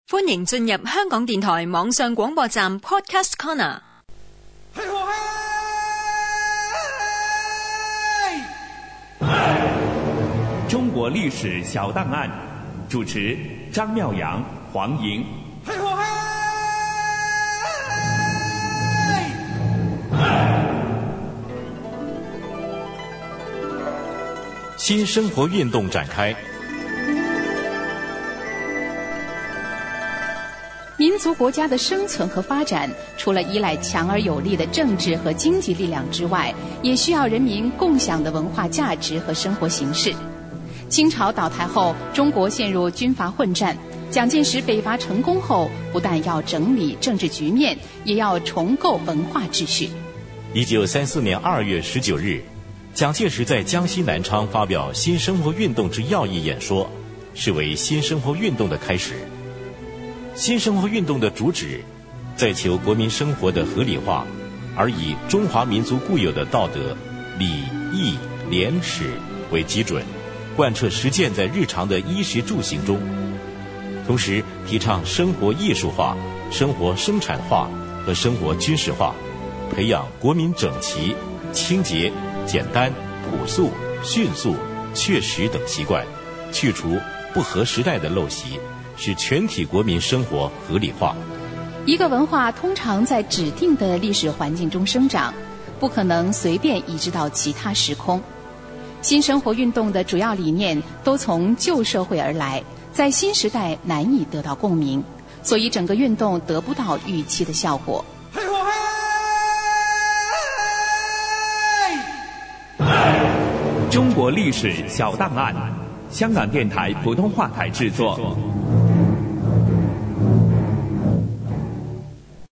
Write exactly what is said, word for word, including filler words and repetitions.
歡迎進入香港電台網上廣播站 Podcast Corner。 中國歷史小檔案，主持張妙陽、黃瑩。 新生活運動展開。 民族國家的生存和發展，除了依賴強而有力的政治和經濟力量之外，也需要人民共享的文化價值和生活形式。清朝倒台後，中國陷入軍閥混戰。蔣介石北伐成功後，不但要整理政治局面，也要重構文化秩序。 一九三四年二月十九日，蔣介石在江西南昌發表新生活運動之要義演說，視為新生活運動的開始。新生活運動的主旨，在求國民生活的合理化，而以中華民族固有的道德、禮、義、廉、恥為基準，貫徹實踐在日常的衣食住行中。同時提倡生活藝術化、生活生產化和生活軍事化，培養國民整齊、清潔、簡單、樸素、迅速、確實等習慣，去除不合時代的陋習，使全體國民生活合理化。 一個文化通常在指定的歷史環境中生長，不可能隨便移植到其他時空。新生活運動的主要理念都從舊社會而來，在新時代難以得到共鳴，所以整個運動得不到預期的效果。 中國歷史小檔案，香港電台普通話台製作。